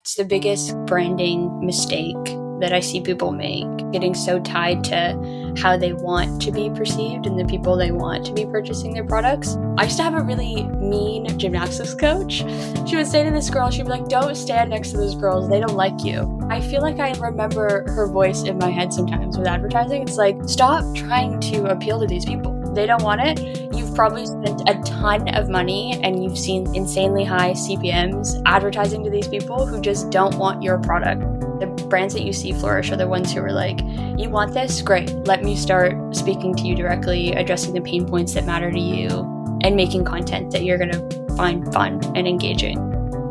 It's the biggest branding mistake that I see people make, getting so tied to how they want to be perceived and the people they want to be purchasing their products. I used to have a really mean gymnastics coach. She would say to this girl, she'd be like, don't stand next to those girls, they don't like you. I feel like I remember her voice in my head sometimes with advertising. It's like, stop trying to appeal to these people. They don't want it. You've probably spent a ton of money and you've seen insanely high CPMs advertising to these people who just don't want your product. The brands that you see flourish are the ones who are like, you want this? Great. Let me start speaking to you directly, addressing the pain points that matter to you, and making content that you're going to find fun and engaging.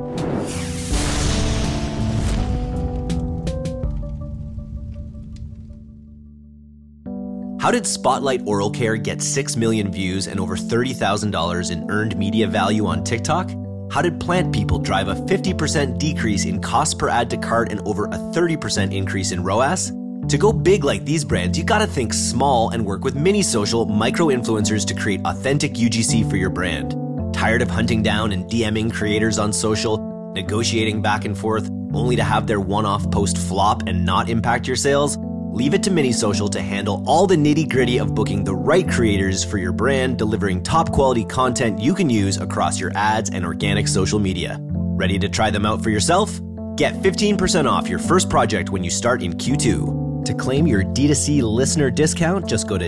How did Spotlight Oral Care get 6 million views and over $30,000 in earned media value on TikTok? How did Plant People drive a 50% decrease in cost per add to cart and over a 30% increase in ROAS? To go big like these brands, you gotta think small and work with mini social micro-influencers to create authentic UGC for your brand. Tired of hunting down and DMing creators on social, negotiating back and forth, only to have their one-off post flop and not impact your sales? Leave it to Minisocial to handle all the nitty-gritty of booking the right creators for your brand, delivering top-quality content you can use across your ads and organic social media. Ready to try them out for yourself? Get 15% off your first project when you start in Q2. To claim your D2C listener discount, just go to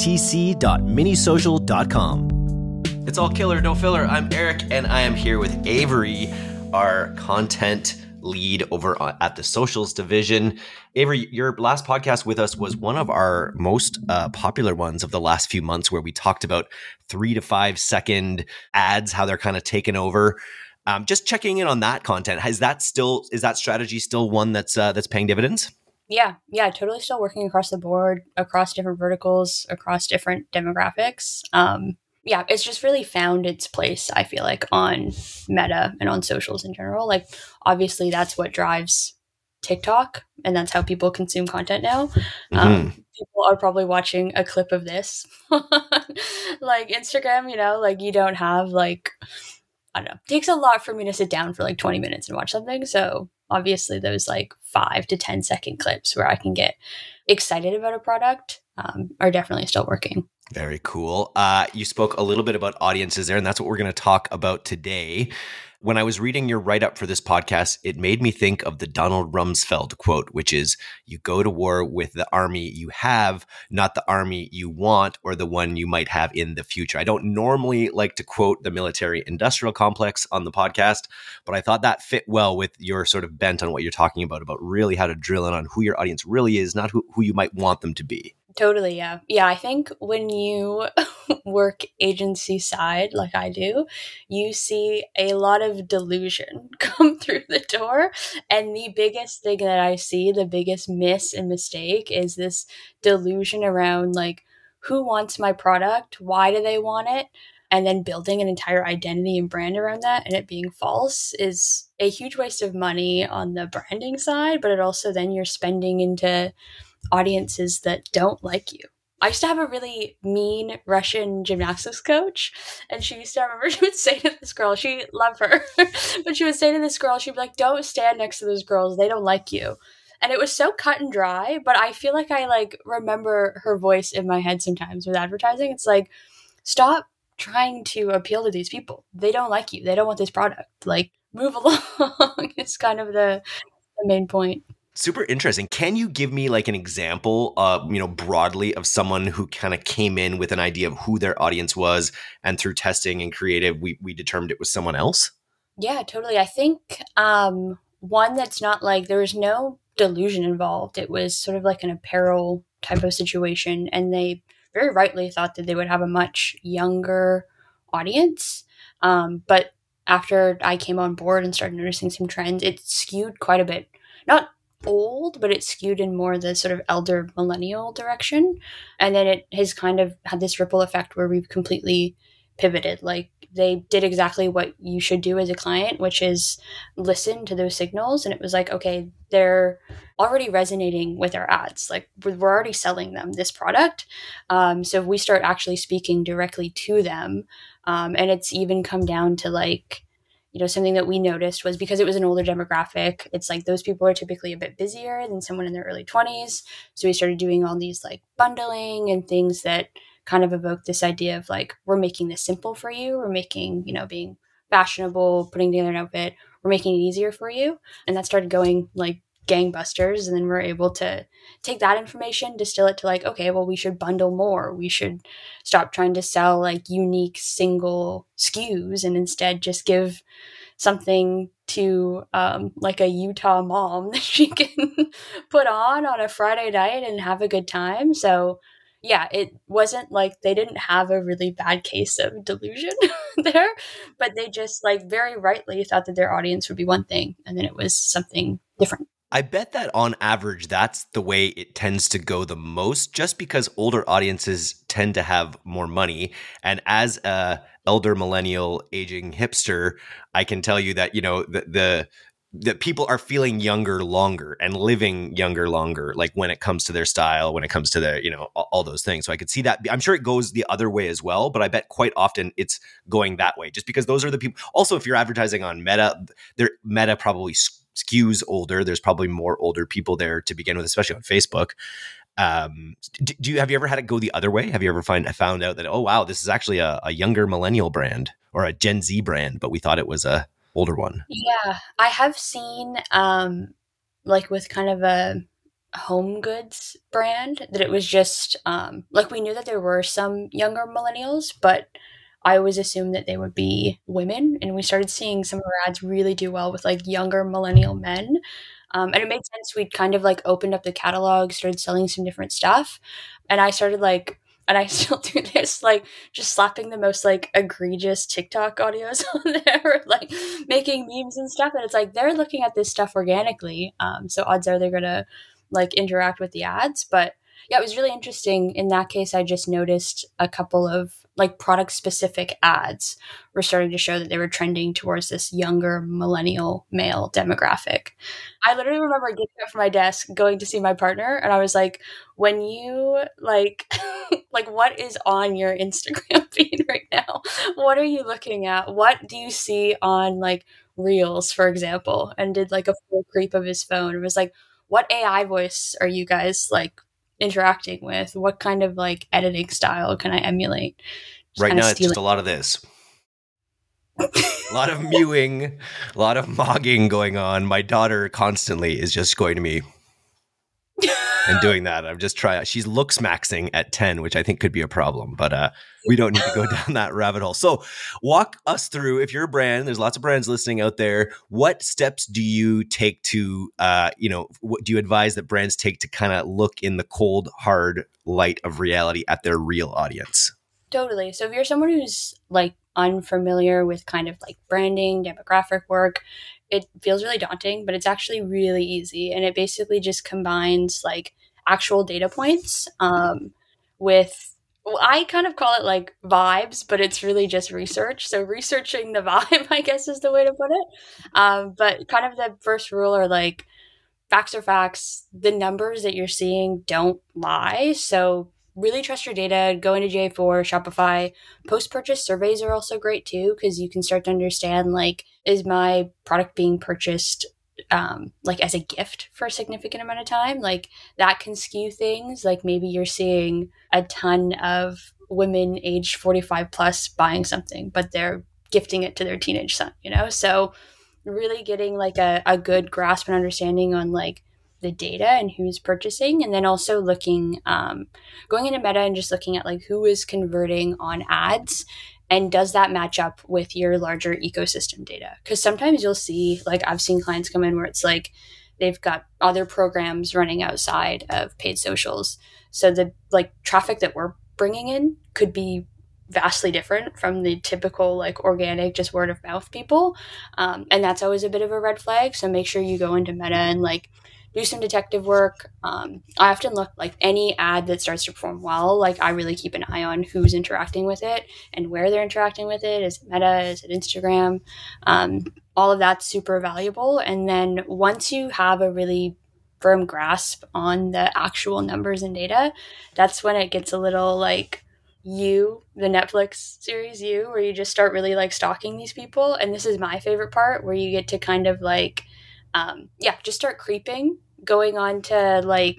dtc.minisocial.com. It's all killer, no filler. I'm Eric, and I am here with Avery, our content lead over at the socials division. Avery, your last podcast with us was one of our most popular ones of the last few months, where we talked about 3 to 5 second ads, how they're kind of taken over. Just checking in on that content. Is that strategy still one that's paying dividends? Yeah, totally still working across the board, across different verticals, across different demographics. Yeah, it's just really found its place, I feel like, on Meta and on socials in general. Like, obviously, that's what drives TikTok, and that's how people consume content now. People are probably watching a clip of this. Like Instagram, like you don't have like, I don't know, it takes a lot for me to sit down for like 20 minutes and watch something. So obviously those like 5 to 10 second clips where I can get excited about a product are definitely still working. Very cool. You spoke a little bit about audiences there, and that's what we're going to talk about today. When I was reading your write-up for this podcast, it made me think of the Donald Rumsfeld quote, which is, you go to war with the army you have, not the army you want or the one you might have in the future. I don't normally like to quote the military-industrial complex on the podcast, but I thought that fit well with your sort of bent on what you're talking about really how to drill in on who your audience really is, not who you might want them to be. Totally, yeah. Yeah, I think when you work agency side like I do, you see a lot of delusion come through the door. And the biggest thing that I see, the biggest miss and mistake is this delusion around like, who wants my product? Why do they want it? And then building an entire identity and brand around that and it being false is a huge waste of money on the branding side, but it also then you're spending into audiences that don't like you. I used to have a really mean Russian gymnastics coach, and she would say to this girl, she loved her, but she would say to this girl, she'd be like, don't stand next to those girls, they don't like you. And it was so cut and dry, but I feel like I like remember her voice in my head sometimes with advertising. It's like, stop trying to appeal to these people. They don't like you. They don't want this product. Like, move along. It's kind of the main point. Super interesting. Can you give me like an example, broadly of someone who kind of came in with an idea of who their audience was, and through testing and creative, we determined it was someone else? Yeah, totally. I think one that's not like, there was no delusion involved. It was sort of like an apparel type of situation. And they very rightly thought that they would have a much younger audience. But after I came on board and started noticing some trends, it skewed quite a bit. Not old, but it skewed in more the sort of elder millennial direction. And then it has kind of had this ripple effect where we've completely pivoted. Like, they did exactly what you should do as a client, which is listen to those signals. And it was like, okay, they're already resonating with our ads. Like, we're already selling them this product. So if we start actually speaking directly to them, and it's even come down to like, something that we noticed was because it was an older demographic, it's like those people are typically a bit busier than someone in their early 20s. So we started doing all these like bundling and things that kind of evoke this idea of like, we're making this simple for you. We're making, being fashionable, putting together an outfit, we're making it easier for you. And that started going like gangbusters. And then we're able to take that information, distill it to like, okay, well, we should bundle more. We should stop trying to sell like unique single SKUs and instead just give something to like a Utah mom that she can put on a Friday night and have a good time. So yeah, it wasn't like they didn't have a really bad case of delusion there, but they just like very rightly thought that their audience would be one thing and then it was something different. I bet that on average, that's the way it tends to go the most, just because older audiences tend to have more money. And as a elder millennial aging hipster, I can tell you that, the people are feeling younger longer and living younger longer, like when it comes to their style, when it comes to their, all those things. So I could see that. I'm sure it goes the other way as well, but I bet quite often it's going that way just because those are the people. Also, if you're advertising on Meta probably skews older. There's probably more older people there to begin with, especially on Facebook. Have you ever had it go the other way? Have you ever found out that, oh, wow, this is actually a younger millennial brand or a Gen Z brand, but we thought it was a older one? Yeah, I have seen like with kind of a home goods brand that it was just like we knew that there were some younger millennials, but I always assumed that they would be women. And we started seeing some of our ads really do well with like younger millennial men. And it made sense. We'd kind of like opened up the catalog, started selling some different stuff. And I started like, and I still do this, like just slapping the most like egregious TikTok audios on there, like making memes and stuff. And it's like they're looking at this stuff organically. So odds are they're going to like interact with the ads. But yeah, it was really interesting. In that case, I just noticed a couple of like product specific ads were starting to show that they were trending towards this younger millennial male demographic. I literally remember getting up from my desk, going to see my partner, and I was like, when you like, like what is on your Instagram feed right now? What are you looking at? What do you see on like Reels, for example? And did like a full creep of his phone. It was like, what AI voice are you guys like interacting with? What kind of like editing style can I emulate? Right now, it's just a lot of this. A lot of mewing, a lot of mogging going on. My daughter constantly is just going to me and doing that. I'm just trying. She's looks maxing at 10, which I think could be a problem, but we don't need to go down that rabbit hole. So walk us through, if you're a brand, there's lots of brands listening out there. What steps do you take to, what do you advise that brands take to kind of look in the cold, hard light of reality at their real audience? Totally. So if you're someone who's like unfamiliar with kind of like branding, demographic work, it feels really daunting, but it's actually really easy. And it basically just combines like actual data points with, well, I kind of call it like vibes, but it's really just research. So researching the vibe, I guess, is the way to put it. But kind of the first rule are like facts are facts. The numbers that you're seeing don't lie. So really trust your data. Go into GA4, Shopify. Post-purchase surveys are also great too, because you can start to understand like, is my product being purchased like as a gift for a significant amount of time? Like that can skew things. Like maybe you're seeing a ton of women age 45 plus buying something, but they're gifting it to their teenage son, So really getting like a good grasp and understanding on like the data and who's purchasing, and then also looking going into Meta and just looking at like who is converting on ads and does that match up with your larger ecosystem data. Because sometimes you'll see, like I've seen clients come in where it's like they've got other programs running outside of paid socials, so the like traffic that we're bringing in could be vastly different from the typical like organic just word of mouth people, and that's always a bit of a red flag. So make sure you go into Meta and like do some detective work. I often look like any ad that starts to perform well, like I really keep an eye on who's interacting with it and where they're interacting with it. Is it Meta? Is it Instagram? All of that's super valuable. And then once you have a really firm grasp on the actual numbers and data, that's when it gets a little like You, the Netflix series You, where you just start really like stalking these people. And this is my favorite part, where you get to kind of like, just start creeping, going on to like,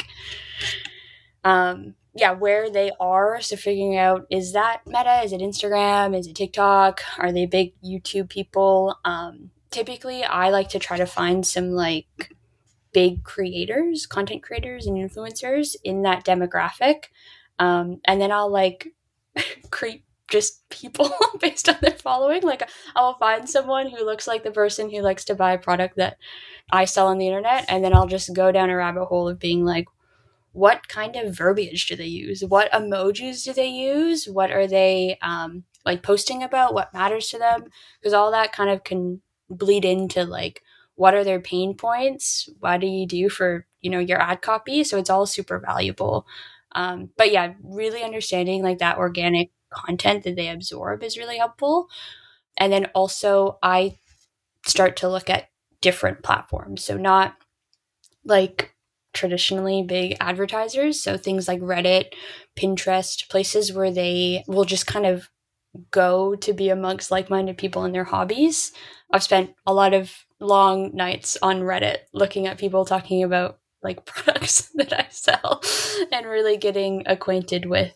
where they are. So figuring out, is that Meta? Is it Instagram? Is it TikTok? Are they big YouTube people? Typically, I like to try to find some like big creators, content creators, and influencers in that demographic. And then I'll like create just people based on their following. Like I'll find someone who looks like the person who likes to buy a product that I sell on the internet, and then I'll just go down a rabbit hole of being like, what kind of verbiage do they use? What emojis do they use? What are they like posting about? What matters to them? Because all that kind of can bleed into like, what are their pain points? What do you do for, your ad copy? So it's all super valuable. But yeah, really understanding like that organic content that they absorb is really helpful. And then also I start to look at different platforms. So not like traditionally big advertisers. So things like Reddit, Pinterest, places where they will just kind of go to be amongst like-minded people in their hobbies. I've spent a lot of long nights on Reddit looking at people talking about like products that I sell and really getting acquainted with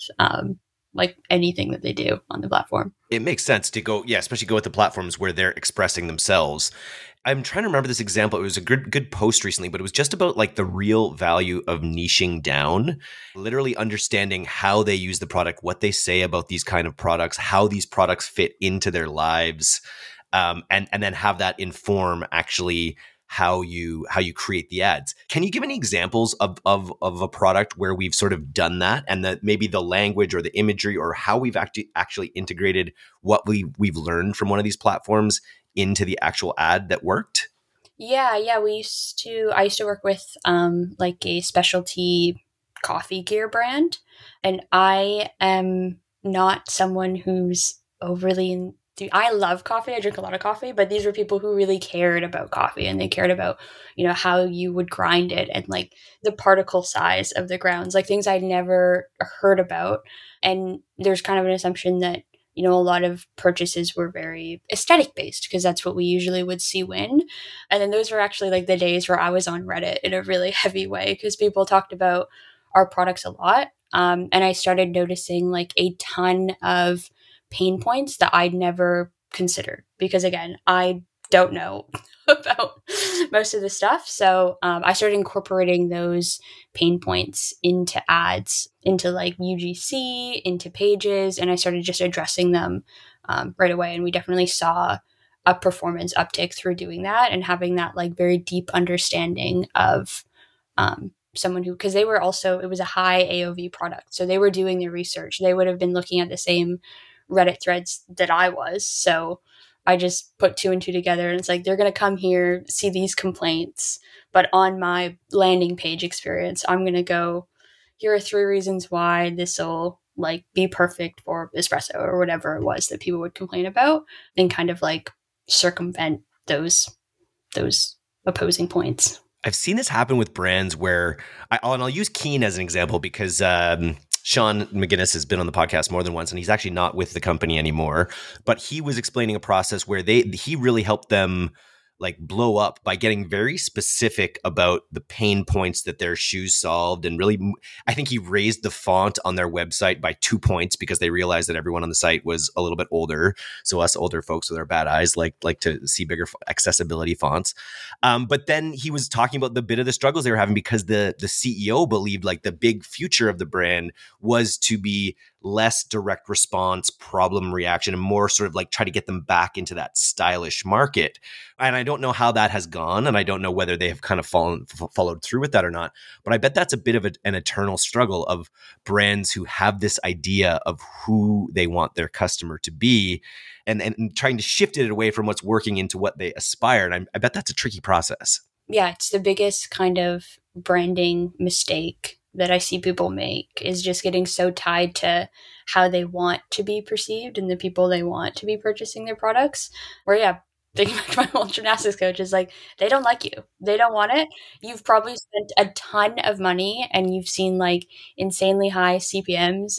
like anything that they do on the platform. It makes sense to go, especially go with the platforms where they're expressing themselves. I'm trying to remember this example. It was a good post recently, but it was just about like the real value of niching down, literally understanding how they use the product, what they say about these kind of products, how these products fit into their lives, and then have that inform actually how you create the ads. Can you give any examples of a product where we've sort of done that, and that maybe the language or the imagery or how we've actually integrated what we've learned from one of these platforms into the actual ad that worked? Yeah. I used to work with like a specialty coffee gear brand, and I am not someone who's overly I love coffee. I drink a lot of coffee, but these were people who really cared about coffee, and they cared about, how you would grind it and like the particle size of the grounds, like things I'd never heard about. And there's kind of an assumption that, a lot of purchases were very aesthetic based because that's what we usually would see win. And then those were actually like the days where I was on Reddit in a really heavy way because people talked about our products a lot. And I started noticing like a ton of pain points that I'd never considered because, again, I don't know about most of the stuff. So I started incorporating those pain points into ads, into like UGC, into pages, and I started just addressing them right away. And we definitely saw a performance uptick through doing that and having that like very deep understanding of someone who, because they were also, it was a high AOV product. So they were doing their research. They would have been looking at the same Reddit threads that I was. So I just put two and two together, and it's like, they're going to come here, see these complaints, but on my landing page experience, I'm going to go, here are 3 reasons why this will like be perfect for espresso or whatever it was that people would complain about, and kind of like circumvent those opposing points. I've seen this happen with brands where I'll use Keen as an example because Sean McGinnis has been on the podcast more than once, and he's actually not with the company anymore. But he was explaining a process where he really helped them like blow up by getting very specific about the pain points that their shoes solved. And really, I think he raised the font on their website by 2 points because they realized that everyone on the site was a little bit older. So us older folks with our bad eyes like to see bigger accessibility fonts. But then he was talking about the bit of the struggles they were having because the CEO believed like the big future of the brand was to be less direct response, problem reaction, and more sort of like try to get them back into that stylish market. And I don't know how that has gone, and I don't know whether they have kind of followed through with that or not. But I bet that's a bit of an eternal struggle of brands who have this idea of who they want their customer to be, and trying to shift it away from what's working into what they aspire. And I bet that's a tricky process. Yeah, it's the biggest kind of branding mistake that I see people make, is just getting so tied to how they want to be perceived and the people they want to be purchasing their products. Where, thinking back to my old gymnastics coach, is like, they don't like you. They don't want it. You've probably spent a ton of money and you've seen like insanely high CPMs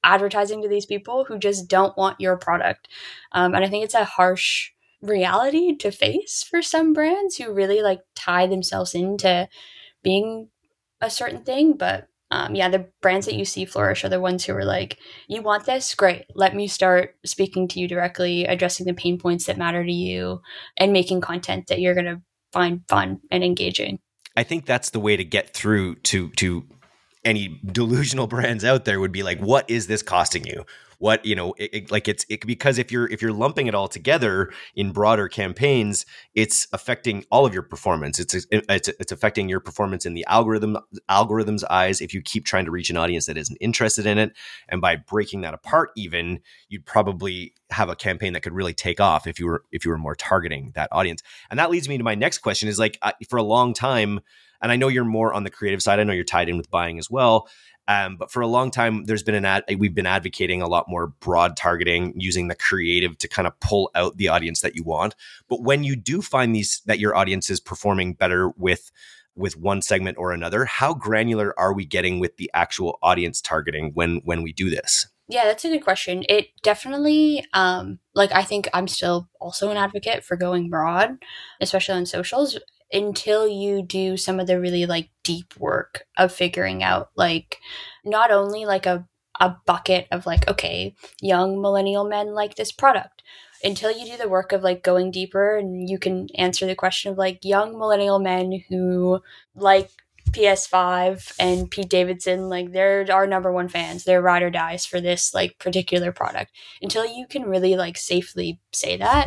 advertising to these people who just don't want your product. And I think it's a harsh reality to face for some brands who really like tie themselves into being a certain thing. But yeah, the brands that you see flourish are the ones who are like, you want this? Great. Let me start speaking to you directly, addressing the pain points that matter to you, and making content that you're going to find fun and engaging. I think that's the way to get through to any delusional brands out there would be like, what is this costing you? What, because if you're lumping it all together in broader campaigns, it's affecting all of your performance. It's affecting your performance in the algorithm's eyes if you keep trying to reach an audience that isn't interested in it. And by breaking that apart, even, you'd probably have a campaign that could really take off if you were more targeting that audience. And that leads me to my next question is like, for a long time, and I know you're more on the creative side, I know you're tied in with buying as well. But for a long time, we've been advocating a lot more broad targeting, using the creative to kind of pull out the audience that you want. But when you do find that your audience is performing better with one segment or another, how granular are we getting with the actual audience targeting when we do this? Yeah, that's a good question. It definitely, I think I'm still also an advocate for going broad, especially on socials, until you do some of the really like deep work of figuring out like not only like a bucket of like, okay, young millennial men like this product, until you do the work of like going deeper and you can answer the question of like young millennial men who like PS5 and Pete Davidson, like they're our number one fans, they're ride or dies for this like particular product. Until you can really like safely say that,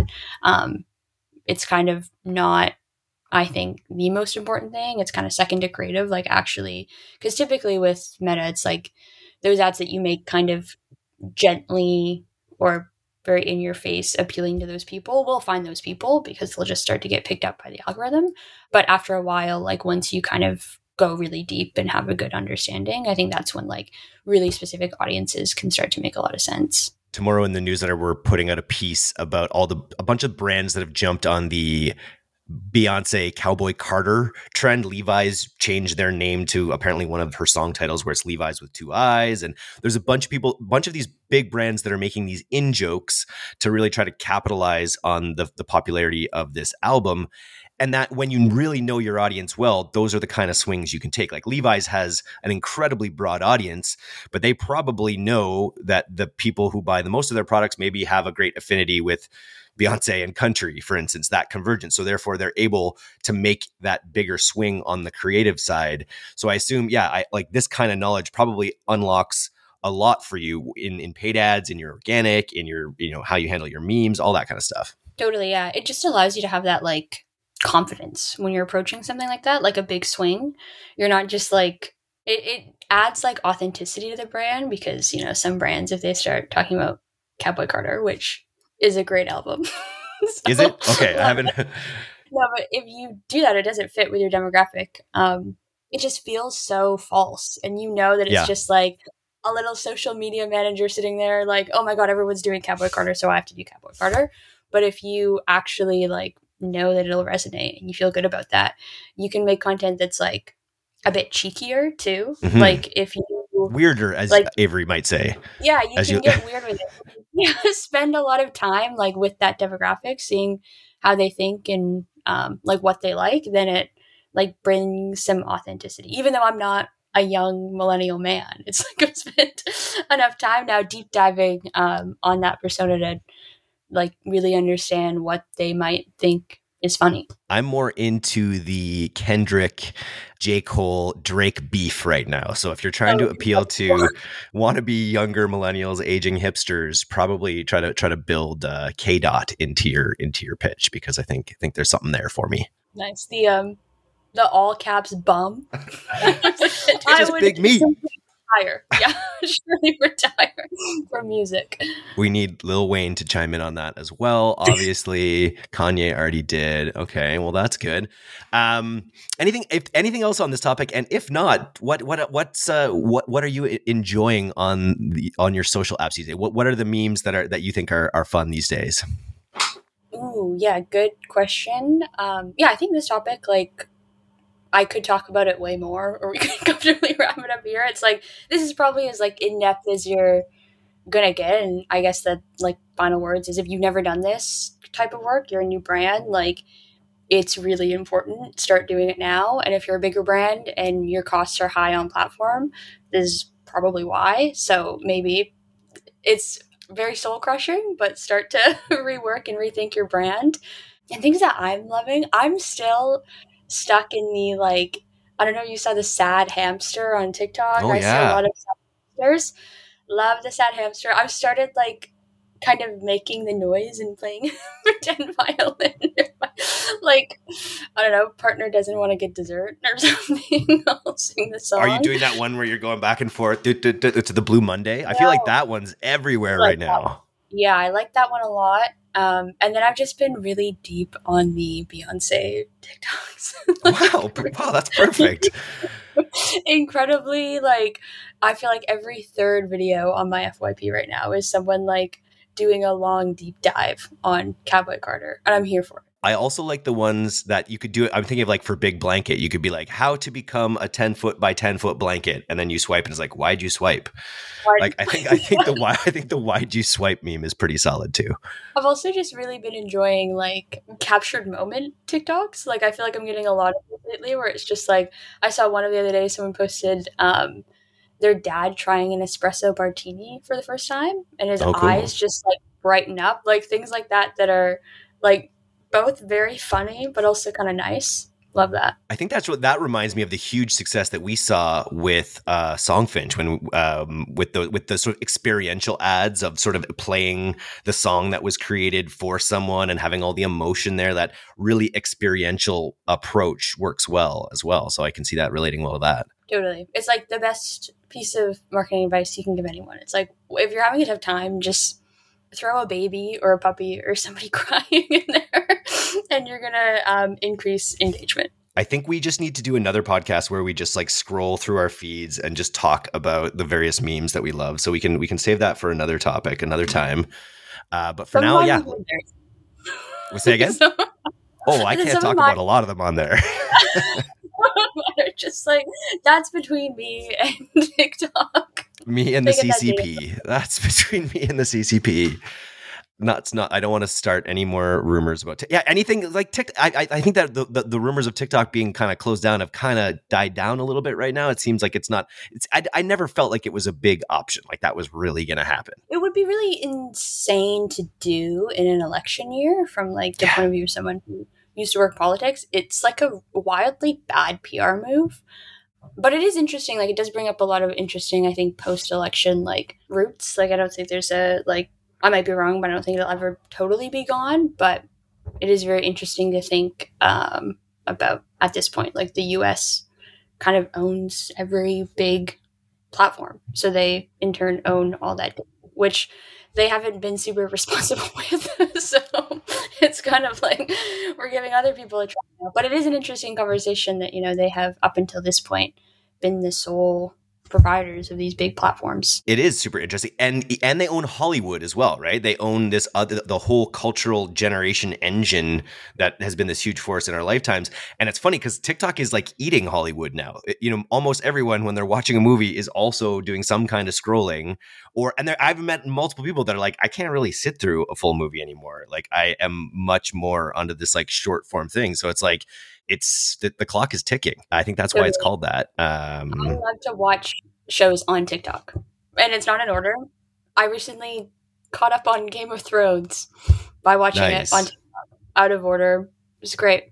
it's kind of not, I think, the most important thing. It's kind of second to creative, like actually, because typically with Meta, it's like those ads that you make kind of gently or very in your face appealing to those people will find those people because they'll just start to get picked up by the algorithm. But after a while, like once you kind of go really deep and have a good understanding, I think that's when like really specific audiences can start to make a lot of sense. Tomorrow in the newsletter, we're putting out a piece about a bunch of brands that have jumped on the Beyonce Cowboy Carter trend. Levi's changed their name to apparently one of her song titles where it's Levi's with two eyes. And there's a bunch of these big brands that are making these in-jokes to really try to capitalize on the popularity of this album. And that when you really know your audience well, those are the kind of swings you can take. Like Levi's has an incredibly broad audience, but they probably know that the people who buy the most of their products maybe have a great affinity with Beyonce and country, for instance, that convergence. So therefore they're able to make that bigger swing on the creative side. So I assume, like this kind of knowledge probably unlocks a lot for you in paid ads, in your organic, in your, how you handle your memes, all that kind of stuff. Totally. Yeah. It just allows you to have that like confidence when you're approaching something like that, like a big swing. You're not just like, it adds like authenticity to the brand because, some brands, if they start talking about Cowboy Carter, which is a great album. So, is it? Okay, I haven't. No, but if you do that, it doesn't fit with your demographic. It just feels so false. And that it's just like a little social media manager sitting there like, oh my God, everyone's doing Cowboy Carter, so I have to do Cowboy Carter. But if you actually like know that it'll resonate and you feel good about that, you can make content that's like a bit cheekier too. Mm-hmm. Like if you weirder, as like, Avery might say. Yeah, you can get weird with it. Spend a lot of time like with that demographic, seeing how they think and like what they like. Then it like brings some authenticity. Even though I'm not a young millennial man, it's like I've spent enough time now deep diving on that persona to like really understand what they might think is funny. I'm more into the Kendrick, J. Cole, Drake beef right now. So if you're trying to appeal to wannabe younger millennials, aging hipsters, probably try to build K Dot into your pitch, because I think there's something there for me. Nice. The all caps bum. Just big meat. Retire. Yeah, surely retire from music. We need Lil Wayne to chime in on that as well. Obviously, Kanye already did. Okay, well that's good. Anything else on this topic? And if not, what are you enjoying on your social apps these days? What are the memes that you think are fun these days? Ooh, yeah, good question. I think this topic, like, I could talk about it way more, or we could comfortably wrap it up here. It's like, this is probably as like in-depth as your gonna get. And I guess that like final words is, if you've never done this type of work, you're a new brand, like it's really important. Start doing it now. And if you're a bigger brand and your costs are high on platform, this is probably why. So maybe it's very soul crushing, but start to rework and rethink your brand. And things that I'm loving, I'm still stuck in the like, I don't know, you saw the sad hamster on TikTok. Oh I see a yeah. lot of sad hamsters. Love the sad hamster. I've started like kind of making the noise and playing pretend violin. Like, I don't know, partner doesn't want to get dessert or something. I'll sing the song. Are you doing that one where you're going back and forth to the Blue Monday? I feel like that one's everywhere right now. Yeah, I like that one a lot. And then I've just been really deep on the Beyonce TikToks. Wow, that's perfect. Incredibly, like, I feel like every third video on my FYP right now is someone like doing a long deep dive on Cowboy Carter, and I'm here for it. I also like the ones that you could do it. I'm thinking of like for Big Blanket, you could be like, how to become a 10 foot by 10 foot blanket. And then you swipe and it's like, why'd you swipe? Like, I think the why'd you swipe meme is pretty solid too. I've also just really been enjoying like captured moment TikToks. Like, I feel like I'm getting a lot of it lately where it's just like, I saw one of the other day, someone posted, their dad trying an espresso martini for the first time, and his eyes just like brighten up, like things like that are like both very funny but also kind of nice. Love that. I think that reminds me of the huge success that we saw with Songfinch when with the sort of experiential ads of sort of playing the song that was created for someone and having all the emotion there. That really experiential approach works well as well. So I can see that relating well to that. Totally. It's like the best piece of marketing advice you can give anyone. It's like, if you're having a tough time, just throw a baby or a puppy or somebody crying in there and you're gonna increase engagement. I think we just need to do another podcast where we just like scroll through our feeds and just talk about the various memes that we love. So we can save that for another topic, another time. But for now, yeah. We'll say again? I can't talk about a lot of them on there. Just like, that's between me and TikTok. Me and the CCP. That's between me and the CCP. I don't want to start any more rumors about anything like TikTok. I think that the rumors of TikTok being kind of closed down have kind of died down a little bit right now. It seems like I never felt like it was a big option, like that was really going to happen. It would be really insane to do in an election year from like the point of view of someone who used to work politics. It's like a wildly bad PR move. But it is interesting. Like, it does bring up a lot of interesting, I think, post-election, like, roots. Like, I don't think there's I might be wrong, but I don't think it'll ever totally be gone. But it is very interesting to think about at this point. Like, the U.S. kind of owns every big platform. So they, in turn, own all that, which they haven't been super responsible with. So it's kind of like we're giving other people a try now. But it is an interesting conversation that, they have up until this point been the sole proprietors of these big platforms. It is super interesting. And they own Hollywood as well, right? They own this the whole cultural generation engine that has been this huge force in our lifetimes. And it's funny because TikTok is like eating Hollywood now. Almost everyone when they're watching a movie is also doing some kind of scrolling I've met multiple people that are like, I can't really sit through a full movie anymore. Like, I am much more onto this like short form thing. So it's like, the clock is ticking. I think that's why it's called that. I love to watch shows on TikTok, and it's not in order. I recently caught up on Game of Thrones by watching it on TikTok, out of order. It was great.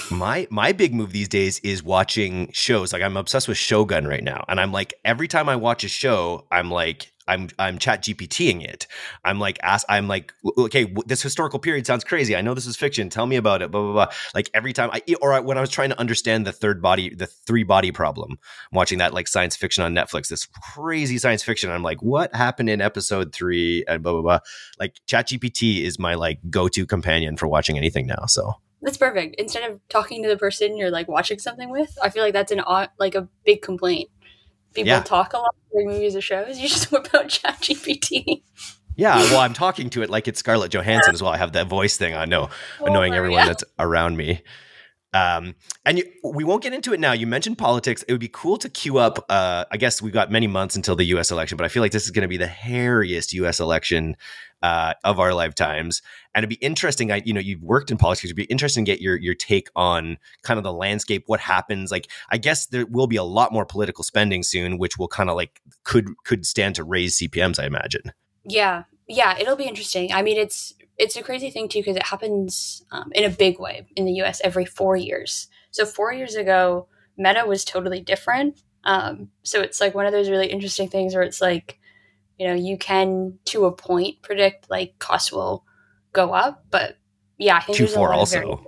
My big move these days is watching shows. Like, I'm obsessed with Shogun right now, and I'm like, every time I watch a show, I'm chat GPTing it. I'm like, okay, this historical period sounds crazy. I know this is fiction. Tell me about it. Blah, blah, blah. Like, every time when I was trying to understand the three body problem, I'm watching that like science fiction on Netflix, this crazy science fiction. I'm like, what happened in episode 3 and blah, blah, blah. Like, chat GPT is my like go-to companion for watching anything now. So that's perfect. Instead of talking to the person you're like watching something with, I feel like that's a big complaint. People talk a lot during movies or shows. You just whip out ChatGPT. Yeah, well, I'm talking to it like it's Scarlett Johansson as well. I have that voice thing. I know, annoying everyone that's around me. We won't get into it now. You mentioned politics. It would be cool to queue up. I guess we've got many months until the U.S. election, but I feel like this is going to be the hairiest U.S. election of our lifetimes. And it'd be interesting. You've worked in politics. It'd be interesting to get your take on kind of the landscape, what happens. Like, I guess there will be a lot more political spending soon, which will kind of like could stand to raise CPMs, I imagine. Yeah, it'll be interesting. I mean, it's a crazy thing too, because it happens in a big way in the US every 4 years. So 4 years ago, Meta was totally different. So it's like one of those really interesting things where it's like, you can, to a point, predict like costs will go up. But yeah, I think there's a lot also.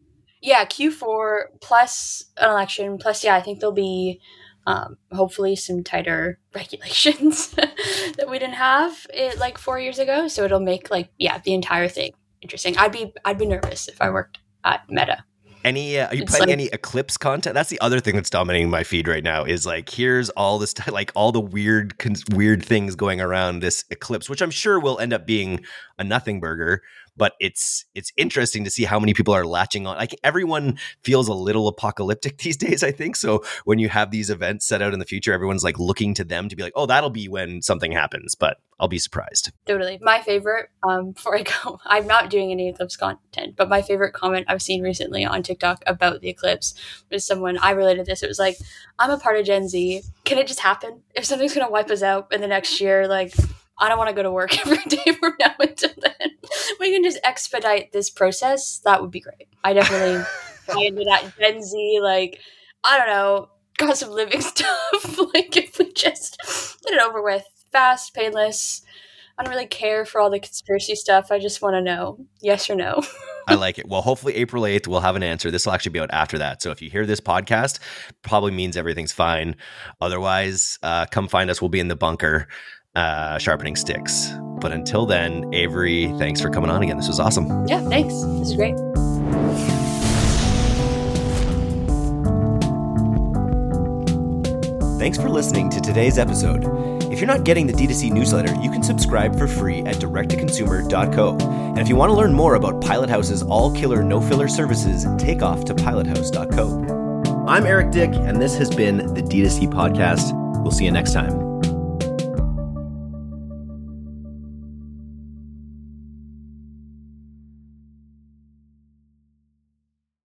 Q4 plus an election, plus, I think there'll be hopefully some tighter regulations that we didn't have like 4 years ago. So it'll make the entire thing interesting. I'd be nervous if I worked at Meta. Are you planning any Eclipse content? That's the other thing that's dominating my feed right now is like, here's all this, like all the weird things going around this Eclipse, which I'm sure will end up being a nothing burger. But it's interesting to see how many people are latching on. Like, everyone feels a little apocalyptic these days, I think. So when you have these events set out in the future, everyone's like looking to them to be like, oh, that'll be when something happens. But I'll be surprised. Totally. My favorite, before I go, I'm not doing any Eclipse content, but my favorite comment I've seen recently on TikTok about the Eclipse was someone, I related this. It was like, I'm a part of Gen Z. Can it just happen? If something's going to wipe us out in the next year, like, I don't want to go to work every day from now until then. We can just expedite this process. That would be great. I definitely buy into that Gen Z, like, I don't know, cost of living stuff. Like, if we just get it over with, fast, painless. I don't really care for all the conspiracy stuff. I just want to know, yes or no. I like it. Well, hopefully April 8th we'll have an answer. This will actually be out after that. So if you hear this podcast, probably means everything's fine. Otherwise, come find us. We'll be in the bunker. Sharpening sticks. But until then, Avery, thanks for coming on again. This was awesome. Yeah, thanks. This is great. Thanks for listening to today's episode. If you're not getting the D2C newsletter, you can subscribe for free at directtoconsumer.co. And if you want to learn more about Pilot House's all-killer, no-filler services, take off to pilothouse.co. I'm Eric Dick, and this has been the D2C Podcast. We'll see you next time.